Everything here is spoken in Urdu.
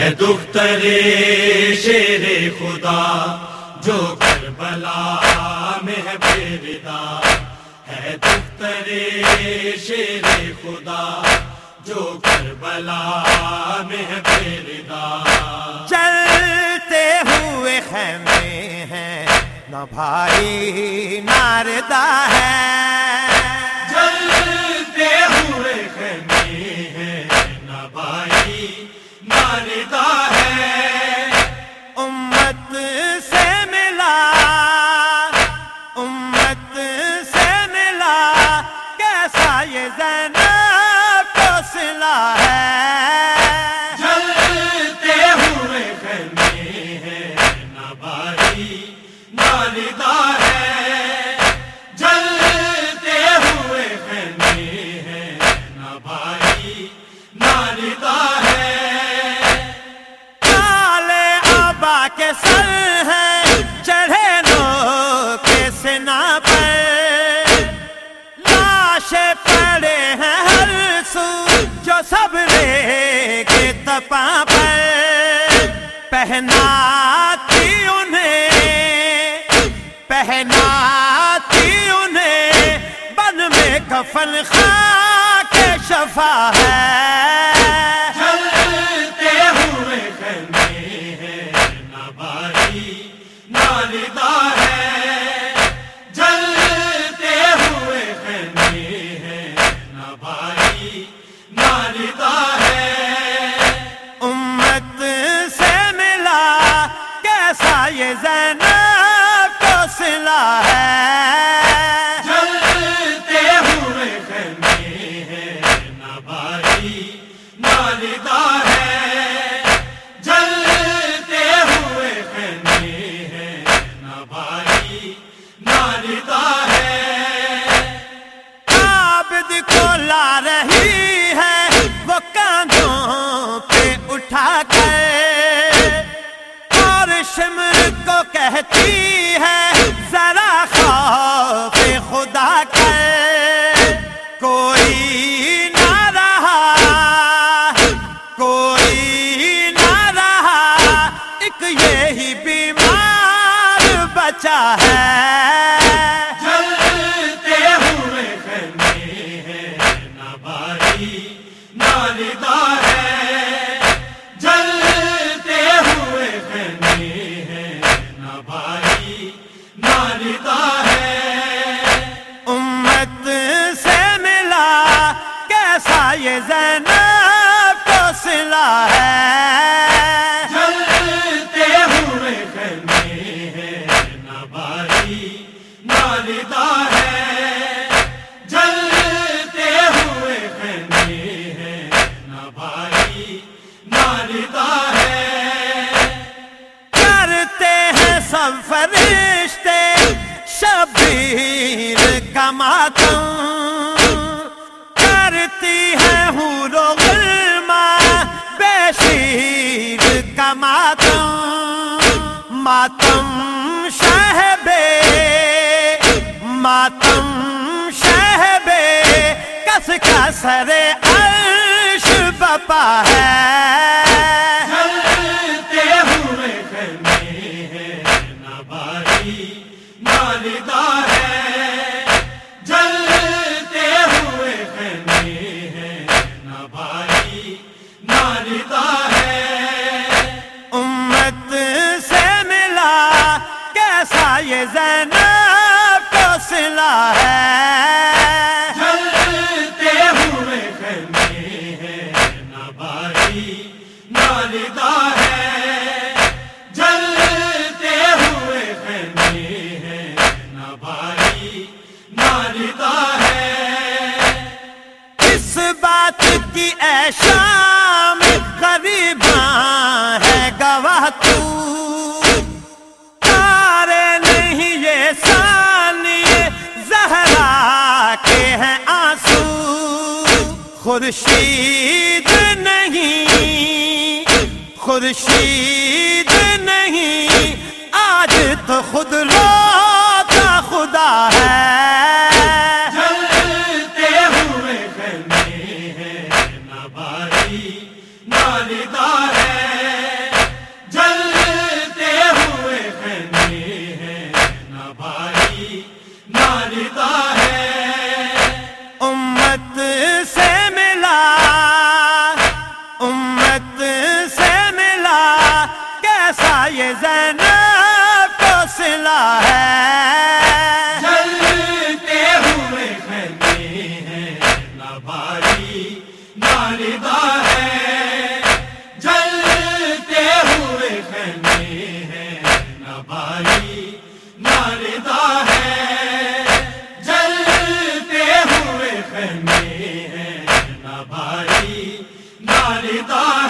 ہے دختر شیر خدا جو کربلا میں ہے بےردا، ہے دختر شیر خدا جو کربلا میں ہے بےردا۔ چلتے ہوئے خیمے ہیں نہ بھائی ناردا ہے، جلتے ہوئے خیمے ہیں نہ بھائی ناردا ہے۔ امت سے ملا، امت سے ملا، کیسا یہ زینب کو صلہ ہے۔ جلتے ہوئے خیمے ہیں نہ بھائی ناردا ہے، جلتے ہوئے خیمے ہیں نہ بھائی ناردا ہے۔ کے سر ہیں چڑھے نو کے سنا پر، لاشیں پڑے ہیں ہر سو جو صبرے کے تپا پر، پہناتی انہیں بن میں کفن خاک شفا ہے۔ ناردا ہے، جلتے ہوئے خیمے ہیں نہ بھائی ناردا ہے۔ امت سے ملا کیسا یہ زینب کو صلہ ہے، جلتے ہوئے خیمے ہیں نہ بھائی ناردا ہے، جلتے ہوئے خیمے ہیں نہ بھائی ناردا ہے۔ عابد کو لا رہی ہے وہ کاندھوں پہ اٹھا کر، اور شمر کو کہتی ہے ذرا خوف خدا کر، کوئی نہ رہا، کوئی نہ رہا، ایک یہی بیمار بچا ہے۔ جلتے ہوئے خیمے ہیں نہ بھائی ناردا ہے، جلتے ہوئے خیمے ہیں نہ بھائی ناردا ہے۔ امت سے ملا کیسا یہ زینب کو صلہ ہے، جلتے ہوئے خیمے ہیں نہ بھائی ناردا ہے، جلتے ہوئے خیمے ہیں نہ بھائی ناردا ہے۔ کرتے ہیں سب فرشتے شبیر کا ماتم، کرتی ہے حور و غلما بشیر کا ماتم، ماتم شہبے کس کا سر عرش بپا ہے۔ جلتے ہوئے خیمے ہیں نہ بھائی ناردا ہے، جلتے ہوئے خیمے ہیں نہ بھائی ناردا ہے۔ امت سے ملا کیسا یہ زینب کو صلہ ہے، جلتے ہوئے خیمے ہیں نہ بھائی ناردا ہے، جلتے ہوئے خیمے ہیں نہ بھائی ناردا ہے۔ اس بات کی اے شام غریباں ہے گواہ تو، تارے نہیں یہ ثانیے زہرا کے ہیں آنسو، خورشید نہیں آج تو خود روتا خدا ہے۔ جلتے ہوئے خیمے ہیں نہ بھائی ناردا ہے، خدا ہے، جلتے ہوئے خیمے ہیں نہ باری نہ رضا ہے، جلتے ہوئے خیمے ہیں نہ باری نہ رضا ہے، جلتے ہوئے خیمے ہیں نہ باری نہ رضا